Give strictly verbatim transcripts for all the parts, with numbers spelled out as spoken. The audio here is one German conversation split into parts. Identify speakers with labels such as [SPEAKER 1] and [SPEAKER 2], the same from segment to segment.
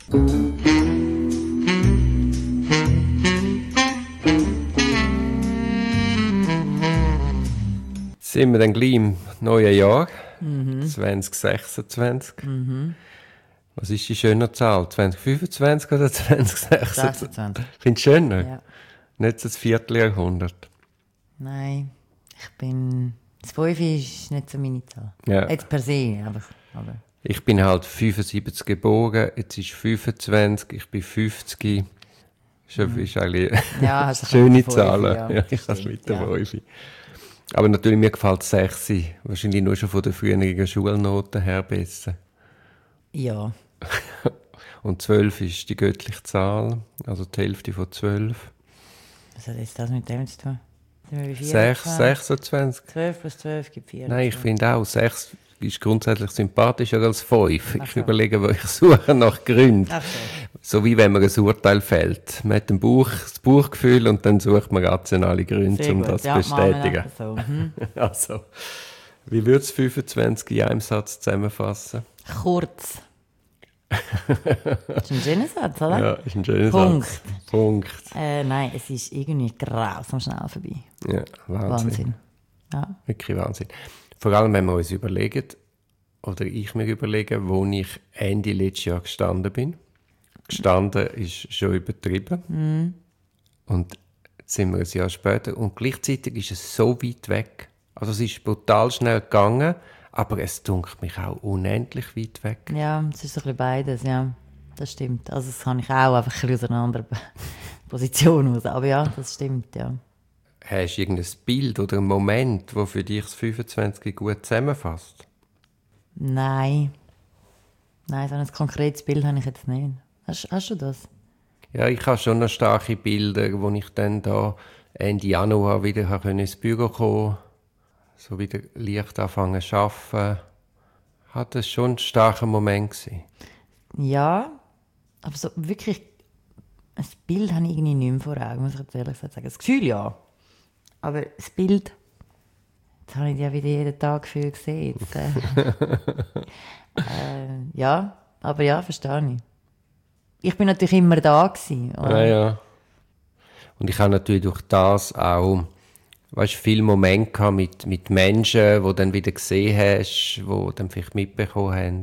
[SPEAKER 1] Sind wir dann gleich im neuen Jahr, mhm. zwanzig sechsundzwanzig.
[SPEAKER 2] Mhm.
[SPEAKER 1] Was ist die schönere Zahl? zwanzig fünfundzwanzig oder zwanzig sechsundzwanzig?
[SPEAKER 2] sechsundzwanzig.
[SPEAKER 1] Findest du schöner?
[SPEAKER 2] Ja.
[SPEAKER 1] Nicht so das Vierteljahrhundert.
[SPEAKER 2] Nein, ich bin... Das fünf ist nicht so meine Zahl.
[SPEAKER 1] Ja.
[SPEAKER 2] Jetzt per se, aber... aber.
[SPEAKER 1] Ich bin halt fünfundsiebzig geboren, jetzt ist fünfundzwanzig, ich bin fünfzig. Das
[SPEAKER 2] Mhm.
[SPEAKER 1] ist eigentlich
[SPEAKER 2] ja,
[SPEAKER 1] eine schöne Zahl.
[SPEAKER 2] Ja,
[SPEAKER 1] ja, ich habe es mit der fünf. Ja. Aber natürlich, mir gefällt sechs. Wahrscheinlich nur schon von den früheren Schulnoten her besser.
[SPEAKER 2] Ja.
[SPEAKER 1] Und zwölf ist die göttliche Zahl, also die Hälfte von zwölf.
[SPEAKER 2] Was hat jetzt das mit dem zu tun?
[SPEAKER 1] sechs, sechsundzwanzig.
[SPEAKER 2] zwölf plus zwölf gibt vier.
[SPEAKER 1] Nein, ich finde auch, sechs ist grundsätzlich sympathischer als fünf. Ich so. überlege, wo ich suche nach Gründen. So. so wie wenn man ein Urteil fällt. Man hat ein Buch, das Bauchgefühl und dann sucht man rationale Gründe, Sehr um gut. das zu ja, bestätigen.
[SPEAKER 2] So. Mhm.
[SPEAKER 1] also, wie würdest du fünfundzwanzig in einem Satz zusammenfassen?
[SPEAKER 2] Kurz. Das ist ein schöner Satz, oder?
[SPEAKER 1] Ja, ist ein schöner
[SPEAKER 2] Punkt.
[SPEAKER 1] Satz. Punkt.
[SPEAKER 2] Äh, nein, es ist irgendwie grausam schnell vorbei.
[SPEAKER 1] Ja, Wahnsinn.
[SPEAKER 2] Wahnsinn. Ja.
[SPEAKER 1] Wirklich Wahnsinn. Vor allem, wenn wir uns überlegen, oder ich mir überlege, wo ich Ende letztes Jahr gestanden bin. Gestanden ist schon übertrieben.
[SPEAKER 2] Mm.
[SPEAKER 1] Und jetzt sind wir ein Jahr später. Und gleichzeitig ist es so weit weg. Also es ist brutal schnell gegangen, aber es dunkelt mich auch unendlich weit weg.
[SPEAKER 2] Ja, es ist ein bisschen beides, ja. Das stimmt. Also das kann ich auch einfach ein bisschen aus einer anderen Position aus. Aber ja, das stimmt, ja.
[SPEAKER 1] Hast du irgendein Bild oder einen Moment, der für dich das fünfundzwanzig gut zusammenfasst?
[SPEAKER 2] Nein. Nein, so ein konkretes Bild habe ich jetzt nicht. Hast, hast du das?
[SPEAKER 1] Ja, ich habe schon noch starke Bilder, wo ich dann da Ende Januar wieder ins Büro kommen konnte, so wieder leicht anfangen zu arbeiten. Hat das schon ein starker Moment gewesen? Ja,
[SPEAKER 2] aber so wirklich ein Bild habe ich irgendwie nicht mehr vor Augen, muss ich jetzt ehrlich sagen. Das Gefühl ja. Aber das Bild, das habe ich ja wieder jeden Tag viel gesehen. Jetzt, äh, äh, ja, aber ja, verstehe ich. Ich bin natürlich immer da gewesen.
[SPEAKER 1] Ja, ja. Und ich habe natürlich durch das auch, weißt, viele Momente mit, mit Menschen, die du dann wieder gesehen hast, die dann vielleicht mitbekommen haben,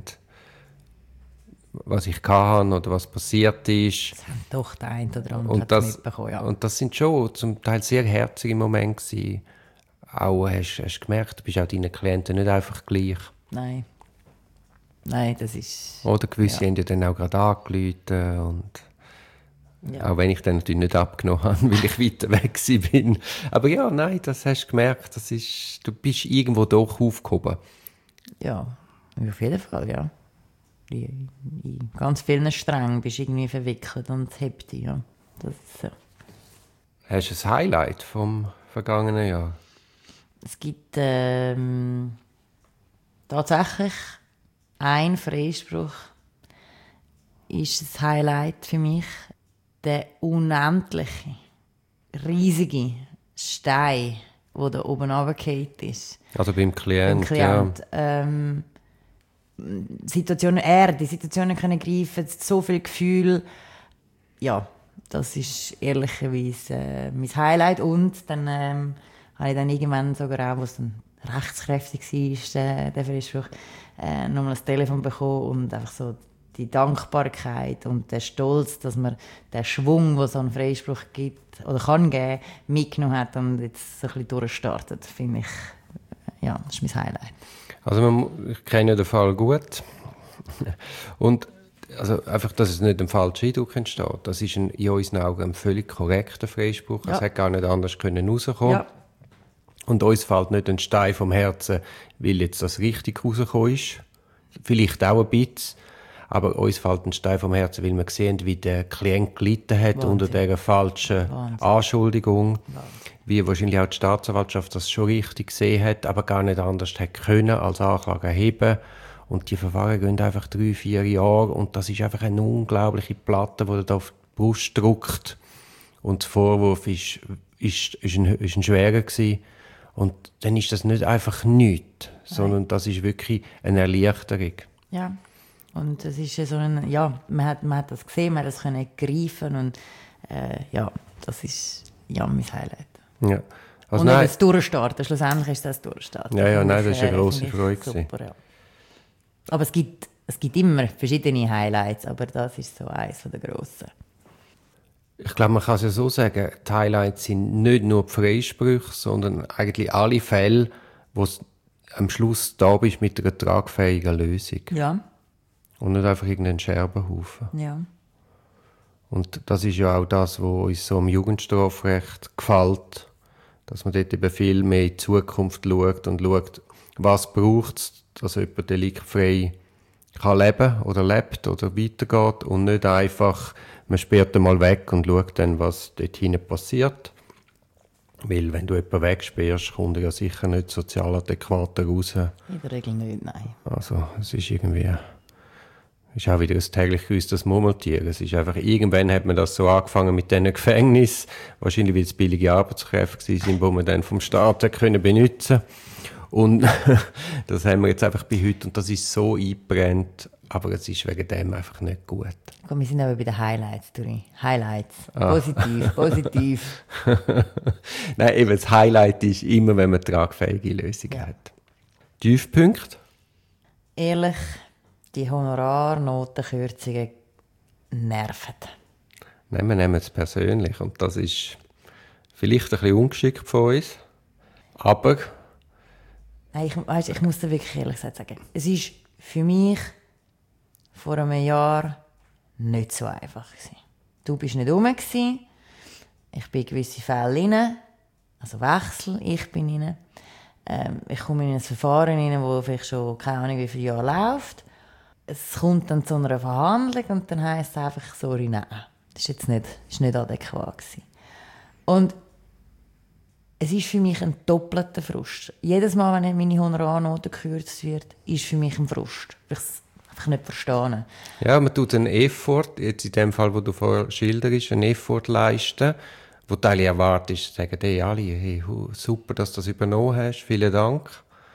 [SPEAKER 1] was ich hatte oder was passiert ist.
[SPEAKER 2] Das haben doch der eine oder andere
[SPEAKER 1] und das,
[SPEAKER 2] mitbekommen, ja.
[SPEAKER 1] Und das sind schon zum Teil sehr herzige Momente gewesen. Auch hast du gemerkt, du bist auch deinen Klienten nicht einfach gleich.
[SPEAKER 2] Nein. Nein, das ist...
[SPEAKER 1] Oder gewisse ja. haben ja dann auch gerade angerufen und ja. auch wenn ich dann natürlich nicht abgenommen habe, weil ich weiter weg bin. Aber ja, nein, das hast du gemerkt, das ist, du bist irgendwo doch aufgehoben.
[SPEAKER 2] Ja, auf jeden Fall, ja. In, in ganz vielen Strängen bist du irgendwie verwickelt und hebt dich, ja. Das ist so.
[SPEAKER 1] Hast du ein Highlight vom vergangenen Jahr?
[SPEAKER 2] Es gibt ähm, tatsächlich ein Freispruch, ist das Highlight für mich. Der unendliche, riesige Stein, der da oben runtergefallen ist.
[SPEAKER 1] Also beim Klient,
[SPEAKER 2] beim Klient ja. Ähm, Situationen, er, die Situationen können greifen, so viel Gefühl. Ja, das ist ehrlicherweise äh, mein Highlight. Und dann ähm, habe ich dann irgendwann sogar auch, wo es dann rechtskräftig war, der, der Freispruch, äh, nochmal ein Telefon bekommen und einfach so die Dankbarkeit und der Stolz, dass man den Schwung, den so ein Freispruch gibt oder kann geben, mitgenommen hat und jetzt so ein bisschen durchstartet, finde ich, ja, das ist mein Highlight.
[SPEAKER 1] Also man, ich kenne ja den Fall gut und also einfach, dass es nicht ein falscher Eindruck entsteht. Das ist ein, in unseren Augen ein völlig korrekter Freispruch. Ja. Es hätte gar nicht anders können rauskommen. Ja. Und uns fällt nicht ein Stein vom Herzen, weil jetzt das richtig rausgekommen ist. Vielleicht auch ein bisschen. Aber uns fällt ein Stein vom Herzen, weil wir sehen, wie der Klient gelitten hat Wahnsinn. Unter dieser falschen Wahnsinn. Anschuldigung. Wahnsinn. Wie wahrscheinlich auch die Staatsanwaltschaft das schon richtig gesehen hat, aber gar nicht anders hätte können als Anklage erheben. Und die Verfahren gehen einfach drei, vier Jahre und das ist einfach eine unglaubliche Platte, die er da auf die Brust drückt. Und der Vorwurf ist, ist, ist, ein, ist ein schwerer gewesen. Und dann ist das nicht einfach nichts, sondern das ist wirklich eine Erleichterung.
[SPEAKER 2] Ja. Und es ist so ein, ja, man hat, man hat das gesehen, man hat das können greifen und äh, ja, das ist ja mein Highlight.
[SPEAKER 1] Ja. Also
[SPEAKER 2] und
[SPEAKER 1] nein,
[SPEAKER 2] das Durchstarten, schlussendlich ist das Durchstarten.
[SPEAKER 1] Ja, ja, nein, das
[SPEAKER 2] ich,
[SPEAKER 1] war eine
[SPEAKER 2] äh,
[SPEAKER 1] grosse
[SPEAKER 2] ich
[SPEAKER 1] Freude.
[SPEAKER 2] Super, ja. Aber es gibt, es gibt immer verschiedene Highlights, aber das ist so eins der grossen.
[SPEAKER 1] Ich glaube, man kann es ja so sagen, die Highlights sind nicht nur die Freisprüche, sondern eigentlich alle Fälle, wo du am Schluss da bist mit einer tragfähigen Lösung.
[SPEAKER 2] Ja.
[SPEAKER 1] Und nicht einfach irgendein Scherbenhaufen.
[SPEAKER 2] Ja.
[SPEAKER 1] Und das ist ja auch das, was uns so im Jugendstrafrecht gefällt, dass man dort eben viel mehr in die Zukunft schaut und schaut, was braucht es, dass jemand deliktfrei kann leben oder lebt oder weitergeht und nicht einfach, man sperrt einmal weg und schaut dann, was dort hinten passiert. Weil wenn du jemanden wegsperrst, kommt er ja sicher nicht sozial adäquat raus.
[SPEAKER 2] In der Regel nicht, nein.
[SPEAKER 1] Also es ist irgendwie, es ist auch wieder ein täglich grüßtes Murmeltier. Es ist einfach, irgendwann hat man das so angefangen mit diesen Gefängnissen, wahrscheinlich weil es billige Arbeitskräfte waren, die man dann vom Staat können benutzen konnte. Und das haben wir jetzt einfach bei heute und das ist so eingebrannt, aber es ist wegen dem einfach nicht gut.
[SPEAKER 2] Komm, wir sind aber bei den Highlights, Duri. Highlights. Positiv, ah. positiv.
[SPEAKER 1] Nein, eben das Highlight ist immer, wenn man tragfähige Lösungen ja. hat. Tiefpunkt?
[SPEAKER 2] Ehrlich, die Honorarnotenkürzungen nerven.
[SPEAKER 1] Nein, wir nehmen es persönlich und das ist vielleicht ein bisschen ungeschickt von uns, aber...
[SPEAKER 2] Nein, ich, weißt, ich muss dir wirklich ehrlich sagen, es ist für mich vor einem Jahr nicht so einfach gewesen. Du bist nicht rum gewesen. Ich bin in gewisse Fälle rein, also Wechsel, ich bin rein. Ähm, ich komme in ein Verfahren rein, das vielleicht schon keine Ahnung wie viele Jahre läuft. Es kommt dann zu einer Verhandlung und dann heisst es einfach, sorry, nein, das ist jetzt nicht, ist nicht adäquat gewesen. Und es ist für mich ein doppelter Frust. Jedes Mal, wenn meine Honorarnote gekürzt wird, ist für mich ein Frust. Ich es einfach nicht verstehen.
[SPEAKER 1] Ja, man tut einen Effort, jetzt in dem Fall, wo du vorher schilderst, einen Effort leisten, wo du alle erwartest, sagen, hey, alle, hey, super, dass du das übernommen hast, vielen Dank.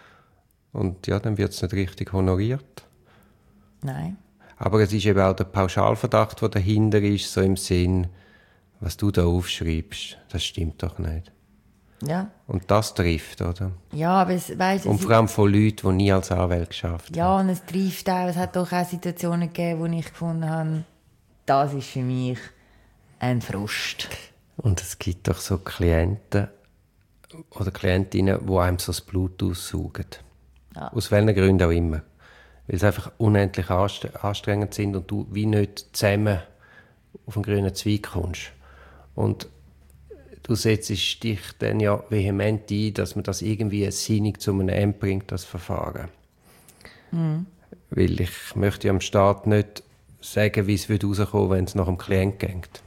[SPEAKER 1] Und ja, dann wird es nicht richtig honoriert.
[SPEAKER 2] Nein.
[SPEAKER 1] Aber es ist eben auch der Pauschalverdacht, der dahinter ist, so im Sinn, was du da aufschreibst, das stimmt doch nicht.
[SPEAKER 2] Ja.
[SPEAKER 1] Und das trifft, oder?
[SPEAKER 2] Ja, aber es, weißt,
[SPEAKER 1] und vor allem von Leuten, die nie als Anwalt geschafft
[SPEAKER 2] ja,
[SPEAKER 1] haben.
[SPEAKER 2] Ja, und es trifft auch. Es hat doch auch Situationen gegeben, wo ich gefunden habe, das ist für mich ein Frust.
[SPEAKER 1] Und es gibt doch so Klienten oder Klientinnen, die einem so das Blut aussaugen. Ja. Aus welchen Gründen auch immer. Weil sie einfach unendlich anstrengend sind und du wie nicht zusammen auf einen grünen Zweig kommst. Und du setzt dich dann ja vehement ein, dass man das irgendwie sinnig zu einem Ende bringt, das Verfahren. Mhm. Weil ich möchte ja am Staat nicht sagen, wie es rauskommen würde, wenn es nach dem Klient geht.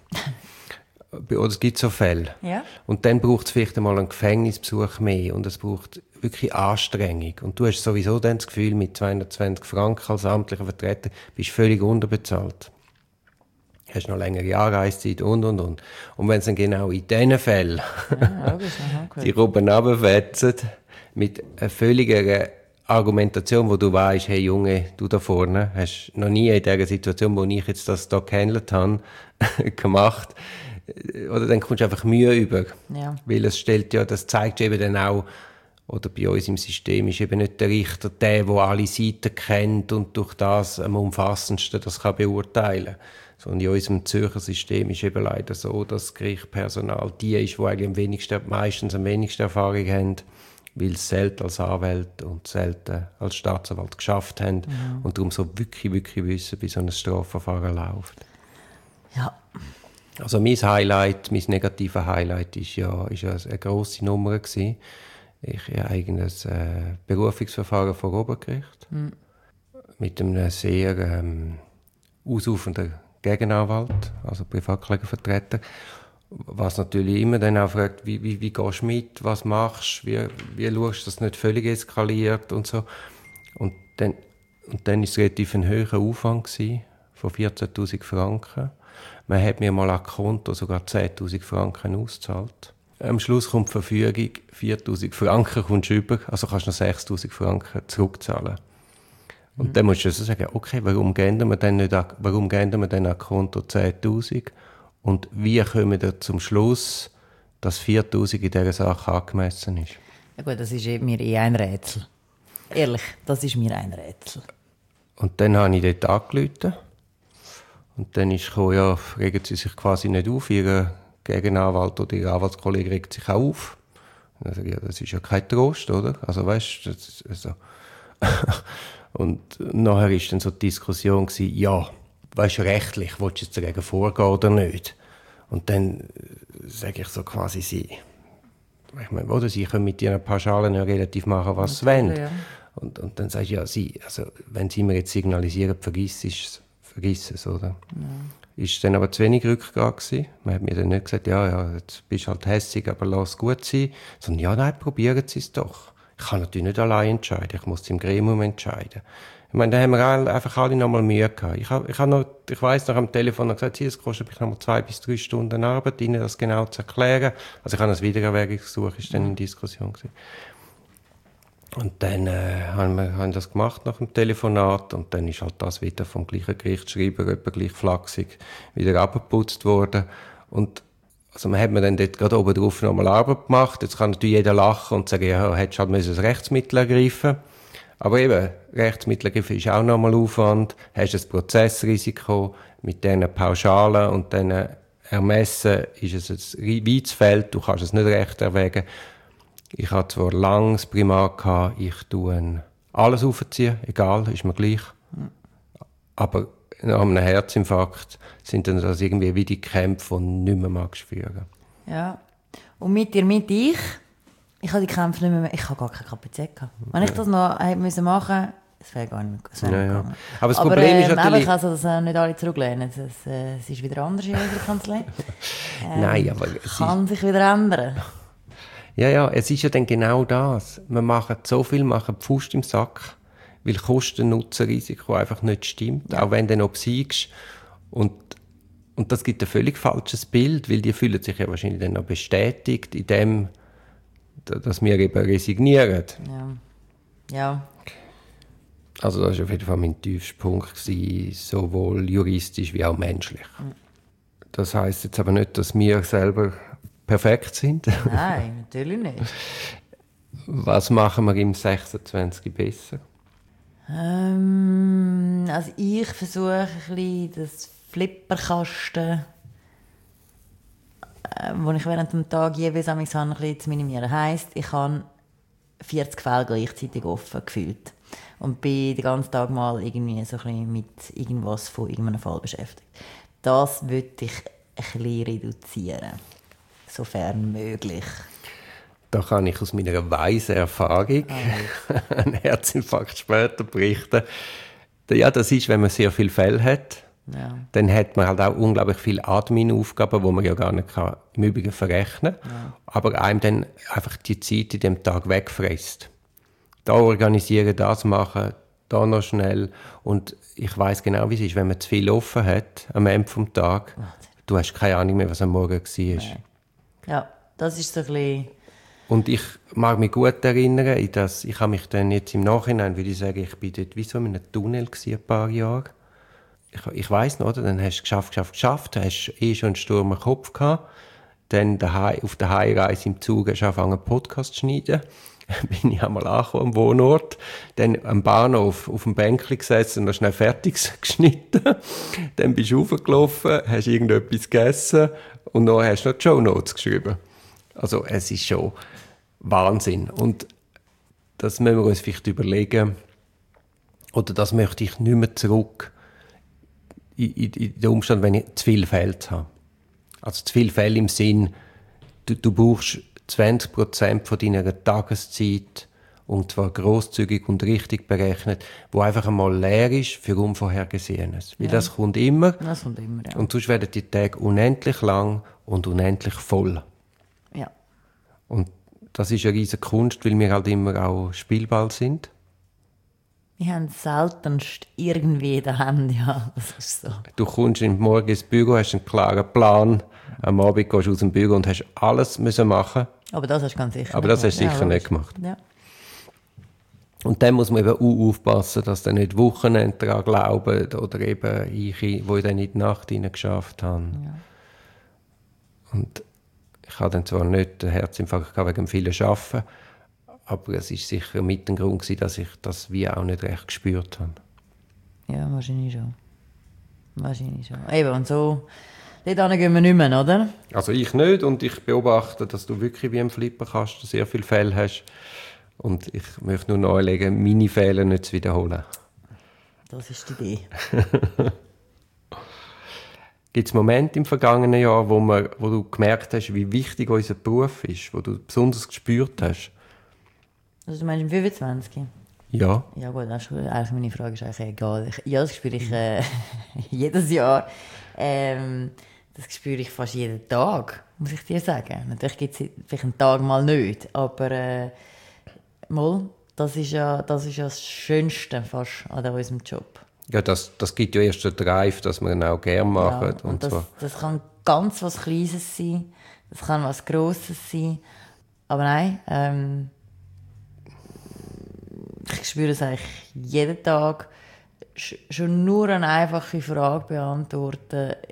[SPEAKER 1] Oder es gibt so Fälle.
[SPEAKER 2] Ja.
[SPEAKER 1] Und dann braucht es vielleicht einmal einen Gefängnisbesuch mehr und es braucht wirklich Anstrengung. Und du hast sowieso dann das Gefühl, mit zweihundertzwanzig Franken als amtlicher Vertreter bist du völlig unterbezahlt. Hast noch längere Anreisezeit und, und, und. Und wenn es dann genau in diesen Fällen
[SPEAKER 2] ja,
[SPEAKER 1] die Ruben runterfetzen, mit einer völligen Argumentation, wo du weißt, hey Junge, du da vorne hast noch nie in dieser Situation, wo ich jetzt das hier gehandelt habe, gemacht. Oder dann kommst du einfach Mühe über.
[SPEAKER 2] Ja.
[SPEAKER 1] Weil es stellt ja, das zeigt eben dann auch, oder bei uns im System ist eben nicht der Richter der, der alle Seiten kennt und durch das am umfassendsten das kann beurteilen kann. Und in unserem Zürcher System ist eben leider so, dass das Gerichtspersonal die ist, die eigentlich am wenigsten, meistens am wenigsten Erfahrung haben, weil sie selten als Anwälte und selten als Staatsanwalt geschafft haben mhm. und darum so wirklich, wirklich wissen, wie so ein Strafverfahren läuft.
[SPEAKER 2] Ja.
[SPEAKER 1] Also mein Highlight, mein negatives Highlight ist ja, ist ja eine grosse Nummer gewesen. Ich habe eigenes äh, Berufungsverfahren vor Obergericht mhm. mit einem sehr ähm, ausufernden Gegenanwalt, also Privatklägervertreter, was natürlich immer dann auch fragt, wie, wie, wie gehst du mit, was machst du, wie, wie schaust du, dass es nicht völlig eskaliert und so. Und dann, und dann war es relativ ein hoher Aufwand gewesen, von vierzehntausend Franken. Man hat mir mal an Konto sogar zehntausend Franken ausgezahlt. Am Schluss kommt die Verfügung, viertausend Franken kommst du über, also kannst du noch sechstausend Franken zurückzahlen. Und mhm. dann musst du so sagen, okay, warum gehen wir denn nicht an, warum gehen wir denn an Konto zehntausend? Und wie kommen wir zum Schluss, dass viertausend in dieser Sache angemessen ist?
[SPEAKER 2] Ja gut, das ist mir eh ein Rätsel. Ehrlich, das ist mir ein Rätsel.
[SPEAKER 1] Und dann habe ich dort angerufen. Und dann ist gekommen, ja, regen Sie sich quasi nicht auf, Ihr Gegenanwalt oder Ihr Anwaltskollege regt sich auch auf. Und dann sage ich, ja, das ist ja kein Trost, oder? Also weißt du, also. Und nachher war dann so die Diskussion, ja, weißt du, rechtlich, willst du jetzt dagegen vorgehen oder nicht? Und dann sage ich so quasi, sie, ich meine, oder, sie können mit ihren Pauschalen ja relativ machen, was sie wollen. Ja. Und, und dann sagst du, ja, sie, also, wenn sie mir jetzt signalisieren, vergiss es, vergiss es, oder? Ja. Ist dann aber zu wenig Rückgrat gewesen. Man hat mir dann nicht gesagt, ja, ja, jetzt bist du halt hässig, aber lass es gut sein. Sondern, ja, nein, probieren Sie es doch. Ich kann natürlich nicht allein entscheiden, ich muss es im Gremium entscheiden. Ich meine, da haben wir alle, einfach alle noch mal Mühe gehabt. Ich, hab, ich, hab noch, ich weiss noch am Telefon noch gesagt, es kostet mich noch mal zwei bis drei Stunden Arbeit, Ihnen das genau zu erklären. Also ich habe ein Wiedererwägungsgesuch, ist dann in Diskussion gewesen. Und dann äh, haben wir haben das gemacht nach dem Telefonat und dann ist halt das wieder vom gleichen Gerichtsschreiber etwa gleich flachsig wieder abgeputzt worden. Und also man hat mir dann dort gerade oben drauf nochmal Arbeit gemacht. Jetzt kann natürlich jeder lachen und sagen, ja, hättest halt müssen das Rechtsmittel ergreifen. Aber eben, Rechtsmittel ergreifen ist auch nochmal Aufwand. Hast ein Prozessrisiko mit diesen Pauschalen und diesen Ermessen ist es ein weites Feld, du kannst es nicht recht erwägen. Ich hatte zwar lange das Primat gehabt, ich tue alles aufziehen, egal, ist mir gleich. Aber nach einem Herzinfarkt sind dann das irgendwie wie die Kämpfe, die du nicht mehr magst führen.
[SPEAKER 2] Ja. Und mit dir, mit ich, ich habe die Kämpfe nicht mehr, ich habe gar keine Kapazität gehabt. Wenn ich das noch hätte müssen machen, das wäre gar nicht, das wäre
[SPEAKER 1] ja,
[SPEAKER 2] nicht
[SPEAKER 1] ja.
[SPEAKER 2] gegangen.
[SPEAKER 1] Aber das
[SPEAKER 2] Aber,
[SPEAKER 1] Problem
[SPEAKER 2] äh,
[SPEAKER 1] ist natürlich...
[SPEAKER 2] Aber ich kann also nicht alle zurücklehnen. Es, äh, es ist wieder anders in unserer Kanzlei. Ähm,
[SPEAKER 1] Nein, aber...
[SPEAKER 2] Es kann ist... sich wieder ändern.
[SPEAKER 1] Ja, ja, es ist ja dann genau das. Wir machen so viel, machen Pfust im Sack, weil Kosten-Nutzen-Risiko einfach nicht stimmt, ja. Auch wenn du noch besiegst. Und, und das gibt ein völlig falsches Bild, weil die fühlen sich ja wahrscheinlich dann noch bestätigt in dem, dass wir eben resignieren.
[SPEAKER 2] Ja. Ja.
[SPEAKER 1] Also das war auf jeden Fall mein tiefster Punkt gewesen, sowohl juristisch wie auch menschlich. Mhm. Das heisst jetzt aber nicht, dass wir selber perfekt sind.
[SPEAKER 2] Nein, natürlich nicht.
[SPEAKER 1] Was machen wir im sechsundzwanzig besser?
[SPEAKER 2] Ähm, also ich versuche ein bisschen das Flipperkasten, äh, wo ich während dem Tag jeweils habe, ein bisschen zu minimieren. Heisst, ich habe vierzig Fälle gleichzeitig offen gefühlt und bin den ganzen Tag mal irgendwie so ein bisschen mit irgendwas von irgendeinem Fall beschäftigt. Das würde ich ein bisschen reduzieren. Sofern möglich.
[SPEAKER 1] Da kann ich aus meiner weisen Erfahrung oh. einen Herzinfarkt später berichten. Ja, das ist, wenn man sehr viele Fälle hat, ja. Dann hat man halt auch unglaublich viele Admin-Aufgaben, die man ja gar nicht kann, im Übrigen verrechnen kann. Ja. Aber einem dann einfach die Zeit in dem Tag wegfrisst. Da organisieren, das machen, da noch schnell. Und ich weiss genau, wie es ist, wenn man zu viel offen hat am Ende des Tages. Du hast keine Ahnung mehr, was am Morgen war.
[SPEAKER 2] Nee. Ja, das ist so ein bisschen...
[SPEAKER 1] Und ich mag mich gut erinnern, dass ich habe mich dann jetzt im Nachhinein, würde ich sagen, ich bin dort wie so in einem Tunnel gewesen, ein paar Jahre. Ich, ich weiss noch, oder? Dann hast du geschafft, geschafft, geschafft, hast eh schon einen Sturm im Kopf gehabt. Dann daheim, auf der Heimreise im Zug hast du angefangen, einen Podcast zu schneiden. Bin ich einmal angekommen am Wohnort. Dann am Bahnhof auf dem Bänkchen gesessen und noch schnell fertig geschnitten. Dann bist du raufgelaufen, hast irgendetwas gegessen und dann hast du noch die Shownotes geschrieben. Also es ist schon Wahnsinn. Und das müssen wir uns vielleicht überlegen, oder das möchte ich nicht mehr zurück in, in, in den Umstand, wenn ich zu viele Fälle habe. Also zu viele Fälle im Sinn, du, du brauchst zwanzig Prozent von deiner Tageszeit, und zwar grosszügig und richtig berechnet, wo einfach einmal leer ist für Unvorhergesehenes. Weil ja. das kommt immer.
[SPEAKER 2] Das kommt immer, ja.
[SPEAKER 1] Und sonst werden die Tage unendlich lang und unendlich voll.
[SPEAKER 2] Ja.
[SPEAKER 1] Und das ist eine riesige Kunst, weil wir halt immer auch Spielball sind.
[SPEAKER 2] Wir haben seltenst irgendwie in der Hand, ja, das ist so.
[SPEAKER 1] Du kommst morgen ins Büro, hast einen klaren Plan, am Abend gehst du aus dem Büro und hast alles müssen machen.
[SPEAKER 2] Aber das hast du ganz sicher
[SPEAKER 1] Aber
[SPEAKER 2] nicht
[SPEAKER 1] das hast du sicher
[SPEAKER 2] ja,
[SPEAKER 1] nicht gemacht.
[SPEAKER 2] Ja.
[SPEAKER 1] Und dann muss man eben auch aufpassen, dass dann nicht Wochenende daran glauben oder eben ich, die dann in die Nacht hinein geschafft haben.
[SPEAKER 2] Ja.
[SPEAKER 1] Und ich habe dann zwar nicht den Herzinfarkt wegen dem vielen Arbeiten, aber es war sicher mit dem Grund gewesen, dass ich das wie auch nicht recht gespürt habe.
[SPEAKER 2] Ja, wahrscheinlich schon. Wahrscheinlich schon. Eben, und so, dort gehen wir nicht mehr, oder?
[SPEAKER 1] Also ich nicht, und ich beobachte, dass du wirklich wie im Flipperkasten sehr viele Fälle hast. Und ich möchte nur nahelegen, meine Fehler nicht zu wiederholen.
[SPEAKER 2] Das ist die Idee.
[SPEAKER 1] Gibt es Momente im vergangenen Jahr, wo, man, wo du gemerkt hast, wie wichtig unser Beruf ist, wo du besonders gespürt hast?
[SPEAKER 2] Also du meinst im fünfundzwanzig?
[SPEAKER 1] Ja.
[SPEAKER 2] Ja gut, das ist, eigentlich meine Frage ist eigentlich egal. Ich, ja, das spüre ich äh, jedes Jahr. Ähm, das spüre ich fast jeden Tag, muss ich dir sagen. Natürlich gibt es vielleicht einen Tag mal nicht, aber äh, mal, das ist, ja, das ist ja das Schönste fast an unserem Job.
[SPEAKER 1] Ja, das, das gibt ja erst den Drive, dass wir ihn auch gerne machen.
[SPEAKER 2] Ja, und
[SPEAKER 1] und
[SPEAKER 2] das,
[SPEAKER 1] zwar.
[SPEAKER 2] das kann ganz was Kleines sein, das kann was Grosses sein, aber nein, ähm, ich spüre es eigentlich jeden Tag. Schon nur eine einfache Frage beantworten äh,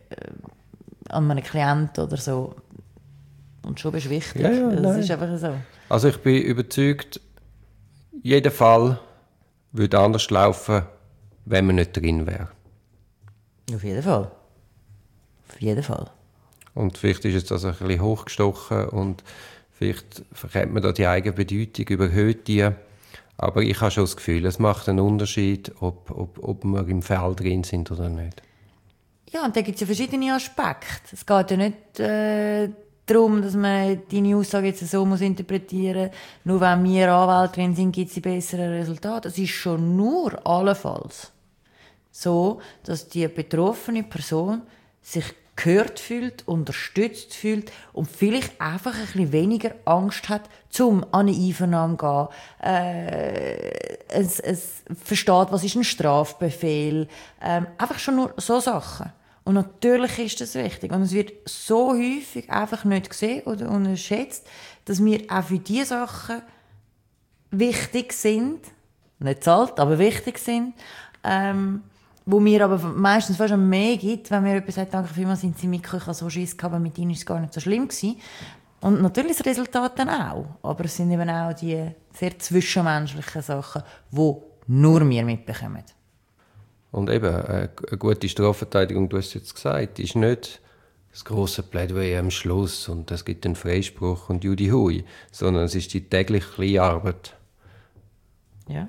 [SPEAKER 2] an einen Klienten oder so. Und schon bist du wichtig.
[SPEAKER 1] Ja, ja,
[SPEAKER 2] das
[SPEAKER 1] nein.
[SPEAKER 2] ist einfach so.
[SPEAKER 1] Also ich bin überzeugt, jeder Fall würde anders laufen, wenn man nicht drin wäre.
[SPEAKER 2] Auf jeden Fall. Auf jeden Fall.
[SPEAKER 1] Und vielleicht ist es also ein bisschen hochgestochen und vielleicht verkennt man da die eigene Bedeutung, überhöht die. Aber ich habe schon das Gefühl, es macht einen Unterschied, ob, ob, ob wir im Fall drin sind oder nicht.
[SPEAKER 2] Ja, und da gibt es ja verschiedene Aspekte. Es geht ja nicht äh, darum, dass man deine Aussage jetzt so muss interpretieren muss. Nur wenn wir Anwälte drin sind, gibt es die besseren Resultate. Es ist schon nur allenfalls so, dass die betroffene Person sich gehört fühlt, unterstützt fühlt und vielleicht einfach ein bisschen weniger Angst hat, zum an eine Einvernahme zu gehen. Äh, es, es versteht, was ist ein Strafbefehl. Ähm, einfach schon nur so Sachen. Und natürlich ist das wichtig. Und es wird so häufig einfach nicht gesehen oder unterschätzt, dass wir auch für diese Sachen wichtig sind. Nicht zahlt, aber wichtig sind. Ähm, wo mir aber meistens fast mehr gibt, wenn mir jemand sagt, danke vielmals, sind Sie mitgekommen, ich habe so Schiss gehabt, aber mit Ihnen ist es gar nicht so schlimm gewesen. Und natürlich das Resultat dann auch. Aber es sind eben auch die sehr zwischenmenschlichen Sachen, die nur wir mitbekommen.
[SPEAKER 1] Und eben, eine gute Strafverteidigung, du hast es jetzt gesagt, ist nicht das grosse Plädoyer am Schluss und es gibt einen Freispruch und Judy Hui, sondern es ist die tägliche kleine Arbeit,
[SPEAKER 2] Ja.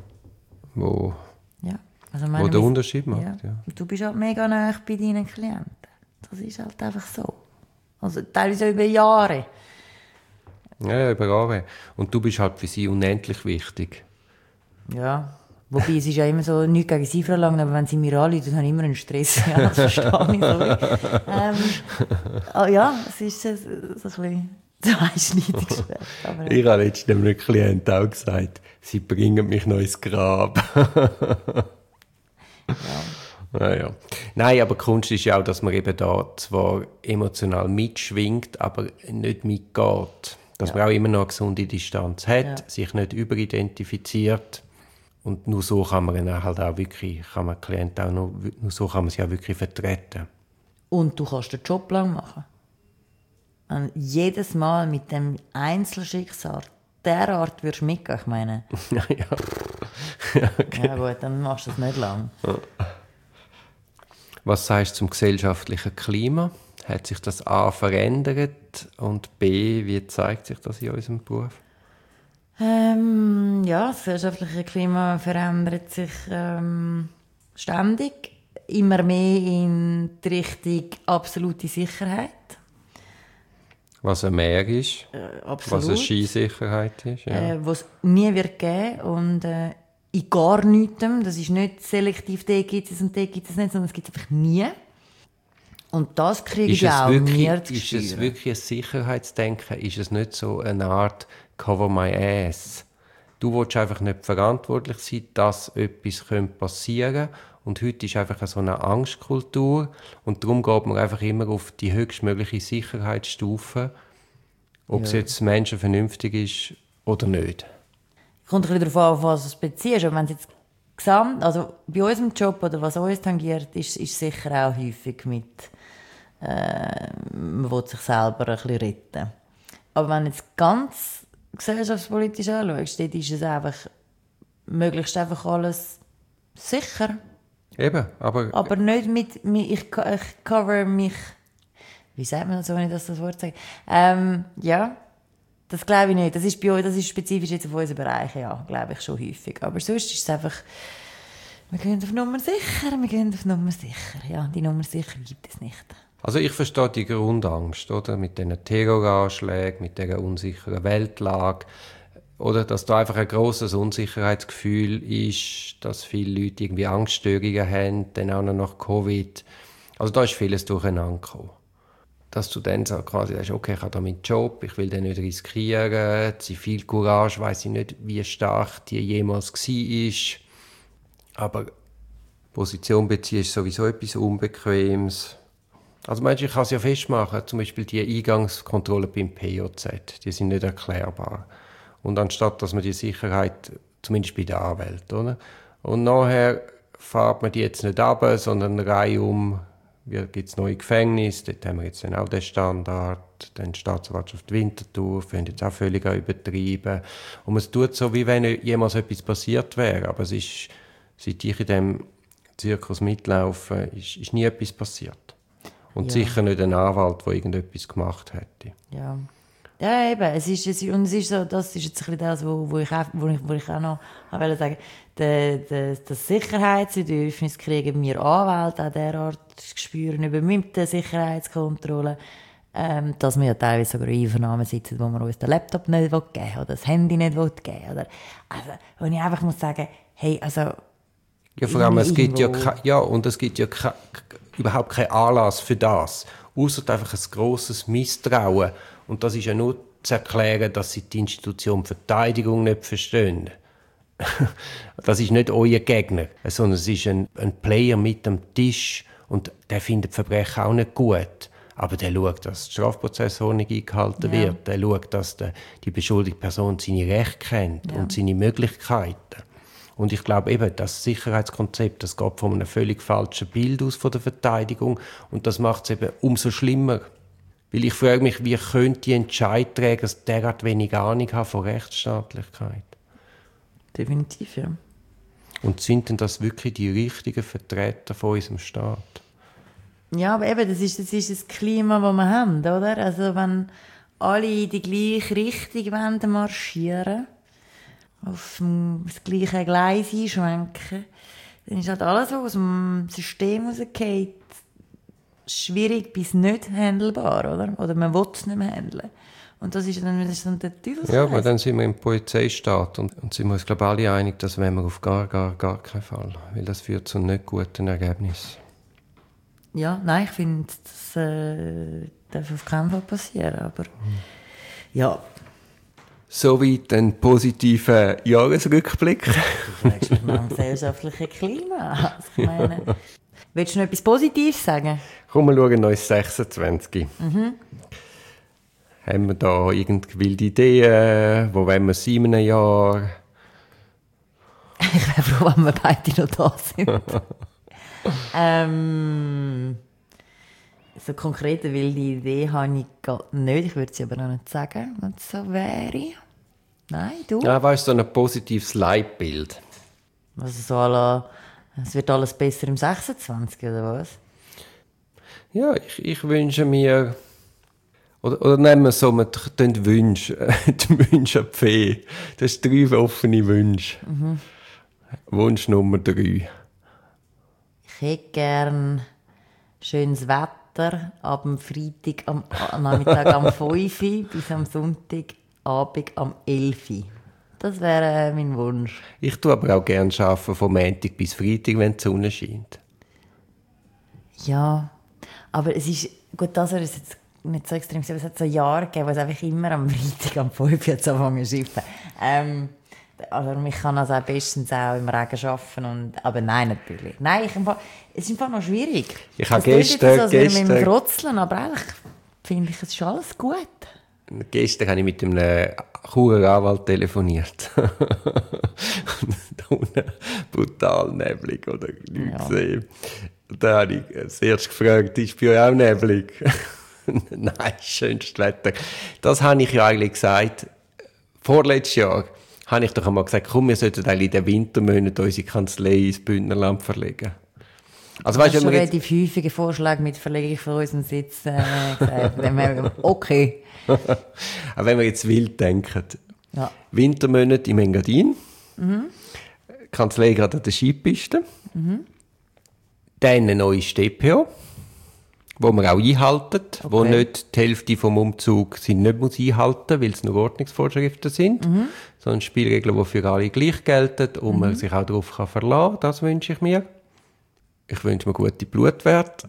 [SPEAKER 1] wo,
[SPEAKER 2] Ja. Also meine,
[SPEAKER 1] wo den Unterschied macht.
[SPEAKER 2] Ja.
[SPEAKER 1] Ja.
[SPEAKER 2] Und du bist halt mega nah bei deinen Klienten. Das ist halt einfach so. Also teilweise über Jahre.
[SPEAKER 1] Ja, über Jahre. Und du bist halt für sie unendlich wichtig.
[SPEAKER 2] Ja. Wobei, es ist ja immer so, nichts gegen sie verlangen, aber wenn sie mir anrufen, dann habe ich immer einen Stress. Ja, das verstehe ich, sorry. ähm, oh ja, es ist so, so ein bisschen zweischneidiges Schwert. Aber,
[SPEAKER 1] Ich habe letztens einem Klienten auch gesagt, sie bringen mich noch ins Grab.
[SPEAKER 2] ja.
[SPEAKER 1] Naja. Nein, aber Kunst ist ja auch, dass man eben da zwar emotional mitschwingt, aber nicht mitgeht. Dass
[SPEAKER 2] Ja.
[SPEAKER 1] man auch immer noch eine gesunde Distanz hat,
[SPEAKER 2] Ja.
[SPEAKER 1] sich nicht überidentifiziert. Und nur so kann man dann halt auch wirklich, kann man Klienten auch noch, nur so kann man sie auch wirklich vertreten.
[SPEAKER 2] Und du kannst den Job lang machen. Und jedes Mal mit dem Einzelschicksal derart würdest du mitgehen, ich meine.
[SPEAKER 1] ja, ja. Okay.
[SPEAKER 2] Ja gut, dann machst du das nicht lang.
[SPEAKER 1] Was sagst du zum gesellschaftlichen Klima? Hat sich das A verändert und B, wie zeigt sich das in unserem Beruf?
[SPEAKER 2] Ähm, ja, das gesellschaftliche Klima verändert sich ähm, ständig. Immer mehr in die Richtung absolute Sicherheit.
[SPEAKER 1] Was ein Meer ist,
[SPEAKER 2] Äh, absolut.
[SPEAKER 1] was eine Skisicherheit ist. Ja.
[SPEAKER 2] Äh, was es nie wird geben und äh, in gar nichts. Das ist nicht selektiv, der gibt es und der gibt es nicht, sondern es gibt es einfach nie. Und das kriege ich auch mir zu
[SPEAKER 1] Ist es
[SPEAKER 2] spüren.
[SPEAKER 1] wirklich ein Sicherheitsdenken? Ist es nicht so eine Art Cover my ass? Du willst einfach nicht verantwortlich sein, dass etwas passieren könnte. Und heute ist einfach so eine Angstkultur. Und darum geht man einfach immer auf die höchstmögliche Sicherheitsstufe, ob es
[SPEAKER 2] Ja.
[SPEAKER 1] jetzt menschenvernünftig ist oder nicht.
[SPEAKER 2] kommt ein bisschen darauf an, auf was du es beziehst. Aber wenn es jetzt gesamt, also bei unserem Job oder was uns tangiert, ist, ist sicher auch häufig mit, äh, man will sich selber ein bisschen retten. Aber wenn du jetzt ganz gesellschaftspolitisch anschaust, dort ist es einfach, möglichst einfach alles sicher.
[SPEAKER 1] Eben, aber...
[SPEAKER 2] Aber nicht mit, mit ich, ich cover mich, wie sagt man das, ohne dass das Wort sagt? Ähm, ja, das glaube ich nicht. Das ist bei uns, das ist spezifisch jetzt auf unseren Bereichen, ja, glaube ich schon häufig. Aber sonst ist es einfach, wir gehen auf Nummer sicher, wir gehen auf Nummer sicher. Ja, die Nummer sicher gibt es nicht.
[SPEAKER 1] Also ich verstehe die Grundangst, oder? Mit diesen Terroranschlägen, mit dieser unsicheren Weltlage. Oder dass da einfach ein grosses Unsicherheitsgefühl ist, dass viele Leute irgendwie Angststörungen haben, dann auch noch nach Covid. Also da ist vieles durcheinander gekommen. Dass du dann so quasi sagst, okay, ich habe da meinen Job, ich will den nicht riskieren, Zivilcourage, weiss ich nicht, wie stark die jemals war. Aber Position beziehen ist sowieso etwas Unbequemes. Also meinst du, ich kann es ja festmachen, zum Beispiel die Eingangskontrollen beim P J Z, die sind nicht erklärbar. Und anstatt, dass man die Sicherheit, zumindest bei den Anwälten, oder? Und nachher fährt man die jetzt nicht runter, sondern eine Reihe um, wie gibt es neue Gefängnisse, dort haben wir jetzt dann auch den Standard, dann die Staatsanwaltschaft Winterthur, finden jetzt auch völlig übertrieben. Und es tut so, wie wenn jemals etwas passiert wäre, aber es ist, seit ich in diesem Zirkus mitlaufe, ist, ist nie etwas passiert. Und ja. Sicher nicht ein Anwalt, der irgendetwas gemacht hätte.
[SPEAKER 2] Ja. Ja, eben. Es ist, es ist, und es ist so, das ist jetzt ein bisschen das, wo, wo, ich, auch, wo, ich, wo ich auch noch wollte sagen, de, de, das Sicherheitsbedürfnis kriegen wir Anwälte auch derart spüren über mit der Sicherheitskontrolle, ähm, dass wir ja teilweise sogar in Einvernahmen sitzen, wo man uns den Laptop nicht geben will oder das Handy nicht geben will. Oder, also, wo ich einfach muss sagen, hey, also...
[SPEAKER 1] Ja, vor allem, es gibt ja, ja, und es gibt ja ke, überhaupt keinen Anlass für das, ausser einfach ein grosses Misstrauen. Und das ist ja nur zu erklären, dass sie die Institution Verteidigung nicht verstehen. Das ist nicht euer Gegner, sondern es ist ein, ein Player mit am Tisch und der findet Verbrechen auch nicht gut. Aber der schaut, dass die Strafprozessordnung eingehalten ja. wird. Der schaut, dass der, die beschuldigte Person seine Rechte kennt ja. und seine Möglichkeiten. Und ich glaube eben, das Sicherheitskonzept, das geht von einem völlig falschen Bild aus von der Verteidigung und das macht es eben umso schlimmer. Weil ich frage mich, wie könnte die Entscheidträger derart wenig Ahnung haben von Rechtsstaatlichkeit?
[SPEAKER 2] Definitiv, ja.
[SPEAKER 1] Und sind denn das wirklich die richtigen Vertreter von unserem Staat?
[SPEAKER 2] Ja, aber eben, das ist das, ist das Klima, das wir haben, oder? Also wenn alle in die gleiche Richtung marschieren, auf das gleiche Gleis einschwenken, dann ist halt alles, was aus dem System rausgeht, schwierig bis nicht handelbar, oder? Oder man will es nicht mehr handeln. Und das ist dann, das ist dann der Teufelskreis.
[SPEAKER 1] Ja, aber dann sind wir im Polizeistaat und, und sind wir uns, glaube ich, alle einig, das wollen wir auf gar, gar, gar keinen Fall. Weil das führt zu nicht guten Ergebnissen.
[SPEAKER 2] Ja, nein, ich finde, das äh, darf auf keinen Fall passieren, aber mhm. ja.
[SPEAKER 1] Soweit ein positiver Jahresrückblick.
[SPEAKER 2] Du fragst mich nach dem gesellschaftlichen Klima. Ich meine, willst du noch etwas Positives sagen?
[SPEAKER 1] Komm, wir schauen neues sechsundzwanzig.
[SPEAKER 2] Mhm.
[SPEAKER 1] Haben wir da irgendwelche wilde Ideen? Wo wollen wir sein in einem Jahr?
[SPEAKER 2] Ich wäre froh, wenn wir beide noch da sind. ähm, so konkrete wilde Idee habe ich gar nicht. Ich würde sie aber noch nicht sagen, wenn es so wäre. Nein, du?
[SPEAKER 1] Ja, weißt du, so ein positives Leitbild.
[SPEAKER 2] Also so à la, es wird alles besser im sechsundzwanzig, oder was?
[SPEAKER 1] Ja, ich, ich wünsche mir... Oder, oder nehmen wir es so, wir tun Wünsche, die Wünsche an die Fee. Das sind drei offene Wünsche. Mhm. Wunsch Nummer drei.
[SPEAKER 2] Ich hätte gern schönes Wetter ab dem Freitag am Nachmittag am fünf Uhr bis am Sonntagabend am elf Uhr. Das wäre äh, mein Wunsch.
[SPEAKER 1] Ich tue aber auch gerne arbeiten von Montag bis Freitag, wenn die Sonne scheint.
[SPEAKER 2] Ja, aber es ist, gut, das wäre jetzt nicht so extrem, aber es hat so Jahre gegeben, wo es einfach immer am Freitag am fünf Uhr angefangen zu schiffen. Ähm, also ich kann also auch bestens auch im Regen arbeiten, und, aber nein, natürlich. Nein, ich, es ist einfach noch schwierig.
[SPEAKER 1] Ich habe
[SPEAKER 2] das
[SPEAKER 1] gestern...
[SPEAKER 2] Jetzt, als
[SPEAKER 1] gestern
[SPEAKER 2] wir mit dem Frotzeln, aber eigentlich finde ich, es ist alles gut.
[SPEAKER 1] Gestern habe ich mit einem Churer Anwalt telefoniert. Da unten brutal neblig, oder? Nichts
[SPEAKER 2] Ja.
[SPEAKER 1] gesehen. Und da habe ich als erstes gefragt, ist bei euch auch neblig? Nein, schönstes Wetter. Das habe ich ja eigentlich gesagt, vorletztes Jahr habe ich doch einmal gesagt, komm, wir sollten eigentlich in den Wintermonaten unsere Kanzlei ins Bündnerland verlegen. Also,
[SPEAKER 2] Du
[SPEAKER 1] weißt,
[SPEAKER 2] hast
[SPEAKER 1] wenn
[SPEAKER 2] schon
[SPEAKER 1] wir jetzt,
[SPEAKER 2] relativ häufige Vorschläge mit Verlegung von unserem Sitz äh, gesagt. Dann haben wir gesagt, okay.
[SPEAKER 1] auch wenn wir jetzt wild denken,
[SPEAKER 2] Ja.
[SPEAKER 1] Wintermonate im Engadin, mhm. Kanzlei gerade an der Skipiste, mhm. dann eine neue S T P O, wo wir auch einhalten, okay. wo nicht die Hälfte vom Umzug sie nicht muss einhalten, weil es nur Ordnungsvorschriften sind, mhm. sondern Spielregeln, die für alle gleich gelten und mhm. man sich auch darauf kann verlassen kann. Das wünsche ich mir. Ich wünsche mir gute Blutwerte.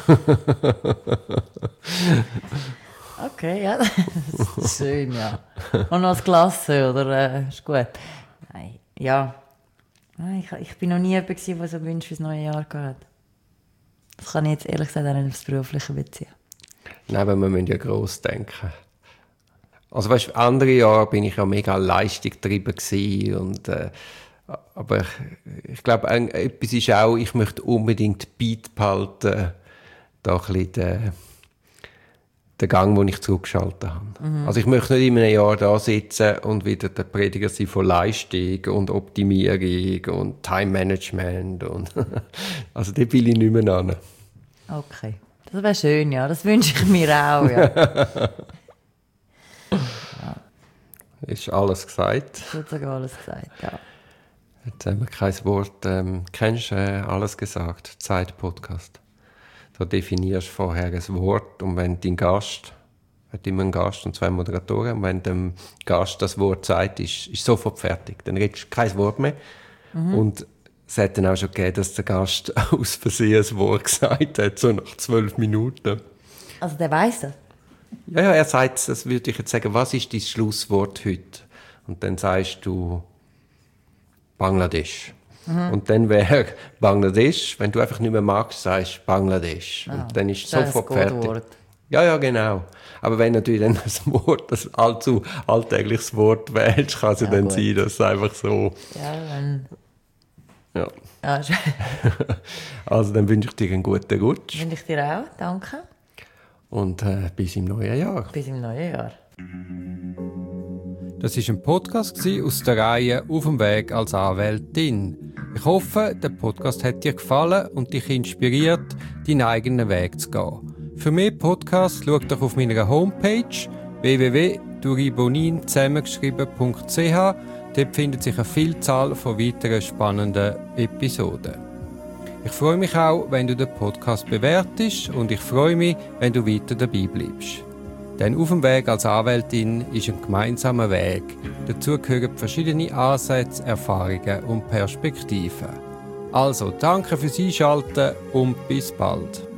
[SPEAKER 2] Okay, ja, das ist schön, ja. Und noch das Klasse, oder? Äh, ist gut. Nein, ja. Nein, ich, ich bin noch nie jemand gewesen, der so Wünsche fürs neue Jahr gehabt. Das kann ich jetzt ehrlich gesagt auch nicht aufs Berufliche beziehen.
[SPEAKER 1] Nein, aber wir müssen ja gross denken. Also weißt, andere Jahre bin ich ja mega leistungsgetrieben gewesen und äh, aber ich, ich glaube, etwas ist auch, ich möchte unbedingt Beat behalten, da ein bisschen den, den Gang, den ich zurückgeschaltet habe. Mhm. Also ich möchte nicht in einem Jahr da sitzen und wieder der Prediger sein von Leistung und Optimierung und Time Management. Und also da will ich nicht mehr hin.
[SPEAKER 2] Okay, das wäre schön, ja. Das wünsche ich mir auch, ja. Ja.
[SPEAKER 1] Ist alles gesagt?
[SPEAKER 2] Sozusagen alles gesagt, ja.
[SPEAKER 1] Jetzt haben wir kein Wort. Ähm, kennst du äh, alles gesagt? Zeit-Podcast. Da definierst du vorher ein Wort und wenn dein Gast, hat immer einen Gast und zwei Moderatoren, und wenn dem Gast das Wort sagt, ist, ist sofort fertig. Dann redest du kein Wort mehr. Mhm. Und es hat dann auch schon gegeben, dass der Gast aus Versehen ein Wort gesagt hat, so nach zwölf Minuten.
[SPEAKER 2] Also der weiss das?
[SPEAKER 1] Ja, ja, er sagt, das würde ich jetzt sagen, was ist dein Schlusswort heute? Und dann sagst du Bangladesch. Mhm. Und dann wäre Bangladesch, wenn du einfach nicht mehr magst, sagst Bangladesch. Ah, und dann ist es sofort fertig. Wort. Ja, ja, genau. Aber wenn natürlich dann das Wort, das allzu alltägliches Wort wählst, kann es ja, dann gut. sein, dass es einfach so...
[SPEAKER 2] Ja, dann...
[SPEAKER 1] Ja.
[SPEAKER 2] Ah,
[SPEAKER 1] also dann wünsche ich dir einen guten Rutsch.
[SPEAKER 2] Wünsche ich dir auch, danke.
[SPEAKER 1] Und äh, bis im neuen Jahr.
[SPEAKER 2] Bis im neuen Jahr.
[SPEAKER 1] Das war ein Podcast aus der Reihe «Auf dem Weg als Anwältin». Ich hoffe, der Podcast hat dir gefallen und dich inspiriert, deinen eigenen Weg zu gehen. Für mehr Podcasts schau doch auf meiner Homepage w w w punkt duribonin zusammengeschrieben punkt c h. Dort findet sich eine Vielzahl von weiteren spannenden Episoden. Ich freue mich auch, wenn du den Podcast bewertest und ich freue mich, wenn du weiter dabei bleibst. Denn auf dem Weg als Anwältin ist ein gemeinsamer Weg. Dazu gehören verschiedene Ansätze, Erfahrungen und Perspektiven. Also, danke fürs Einschalten und bis bald.